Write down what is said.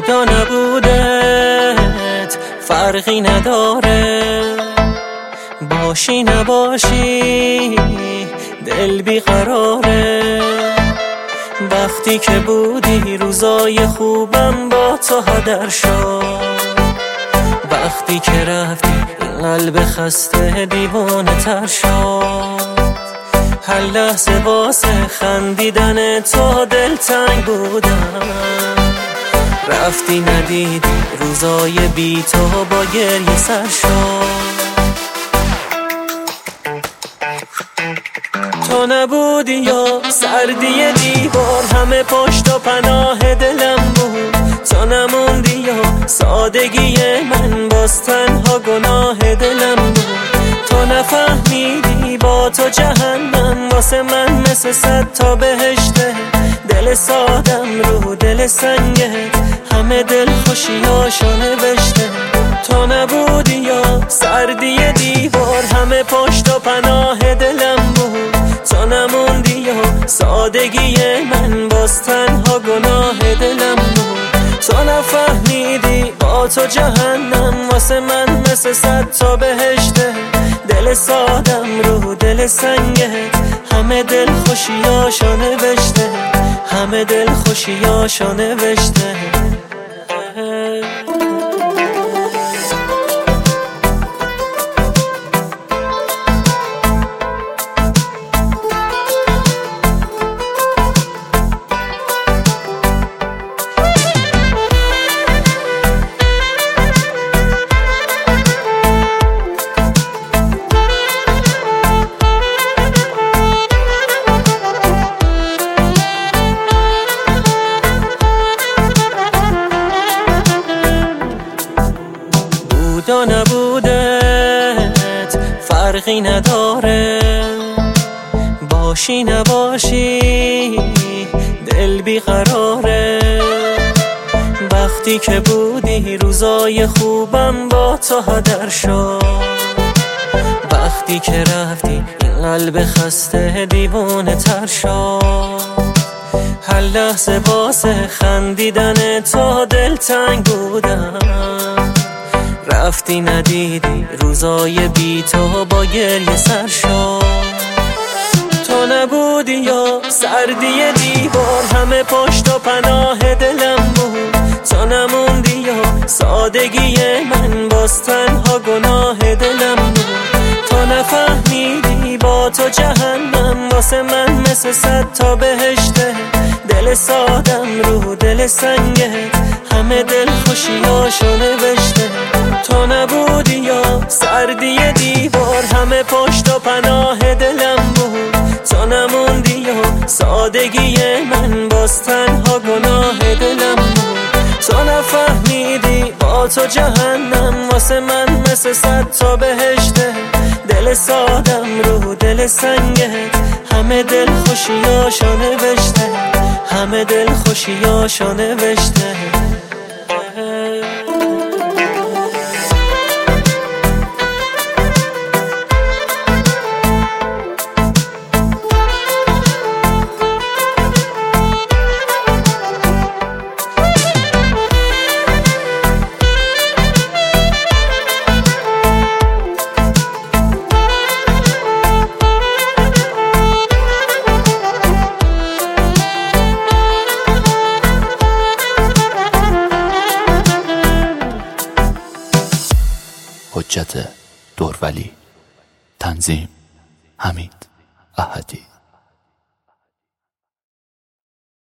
بود و نبودت فرقی نداره، باشی نباشی دل بیقراره. وقتی که بودی روزای خوبم با تو هدر شد، وقتی که رفتی این قلب خسته دیوانه تر شد. هر لحظه واسه خندیدن تو دلتنگ بودم، رفتی ندیدی روزای بی تو با گریه سر شد. تو نبودی یا سردی دیوار همه پشت و پناه دلم بود. تو نموندی یا سادگی من باز تنها گناه دلم بود. تو نفهمیدی با تو جهنم واسه من مثل 100 تا بهشته. دل سادم رو دل سنگت همه دل خوشیاشو نوشته. تو نبودی یا سردی دیوار همه پشت و پناه دلم بود. تو نموندی یا سادگی من باز تنها گناه دلم بود. تو نفهمیدی با تو جهنم واسه من مثل 100 تا بهشته. دل سادم رو دل سنگت همه دل خوشیاشو نوشته، همه دل خوشیاشو نوشته. بود و نبودت فرقی نداره، باشی نباشی دل بیقراره. وقتی که بودی روزای خوبم با تو هدر شد، وقتی که رفتی این قلب خسته دیوانه تر شد. هر لحظه واسه خندیدن تو دلتنگ بودم، رفتی ندیدی روزای بی تو با گریه سر شد. تو نبودی یا سردی دیوار همه پشت و پناه دلم بود. تو نموندی یا سادگی من باز تنها گناه دلم بود. تو نفهمیدی با تو جهنم واسه من مثل 100 تا بهشته. دل سادم رو دل سنگت همه دل خوشیاشو نوشته. تو نبودی یا سردی دیوار همه پشت و پناه دلم بود. تو نموندی یا سادگی من باز تنها گناه دلم بود. تو نفهمیدی با تو جهنم واسه من مثل 100 تا بهشته. دل سادم رو دل سنگت همه دل خوشیاشو نوشته، همه دل خوشیاشو نوشته. حجت دورولی. تنظیم حمید احدی.